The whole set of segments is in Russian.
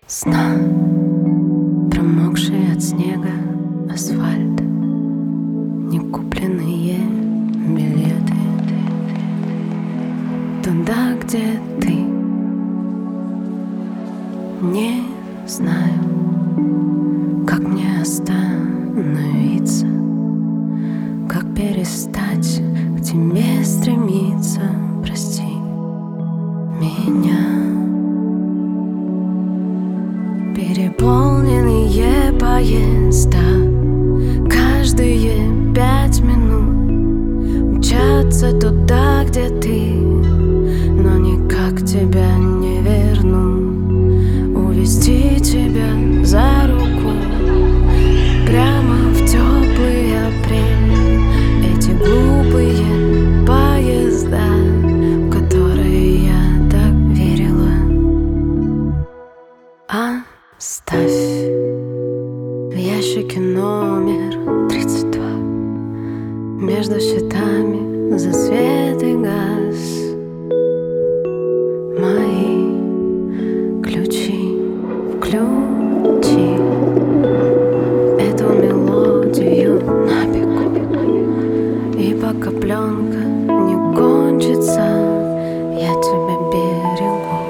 Сна, промокший от снега асфальт, некупленные билеты туда, где ты. Не знаю, как мне остановиться, как перестать к тебе стремиться. Прости меня. Переполненные поезда каждые 5 минут мчатся туда, где ты, но никак тебя не верну. Увести тебя за руку прямо в теплый апрель. Эти глупые поезда, в которые я так верила. Оставь в ящике номер 32. Между счетами за свет и газ мои ключи. Включи эту мелодию на бегу, и пока пленка не кончится, я тебя берегу.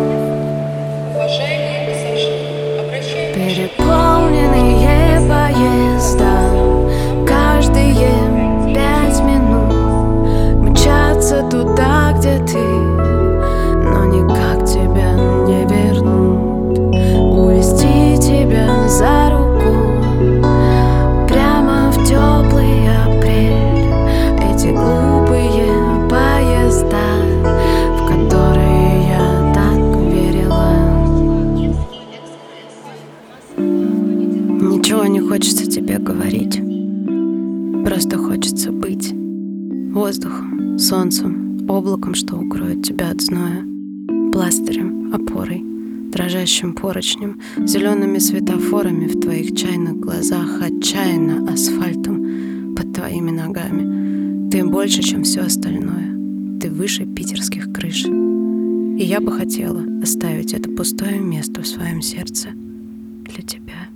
Переполненные поезда каждые 5 минут мчатся туда, где ты, но никак тебя не вернут. Увести тебя за руку прямо в теплый апрель. Эти глупые поезда, в которые я так верила. Ничего не хочется тебе говорить, просто хочется быть воздухом, солнцем, облаком, что укроет тебя от зноя, пластырем, опорой, дрожащим поручнем, зелеными светофорами в твоих чайных глазах, отчаянно асфальтом под твоими ногами. Ты больше, чем все остальное. Ты выше питерских крыш. И я бы хотела оставить это пустое место в своем сердце для тебя.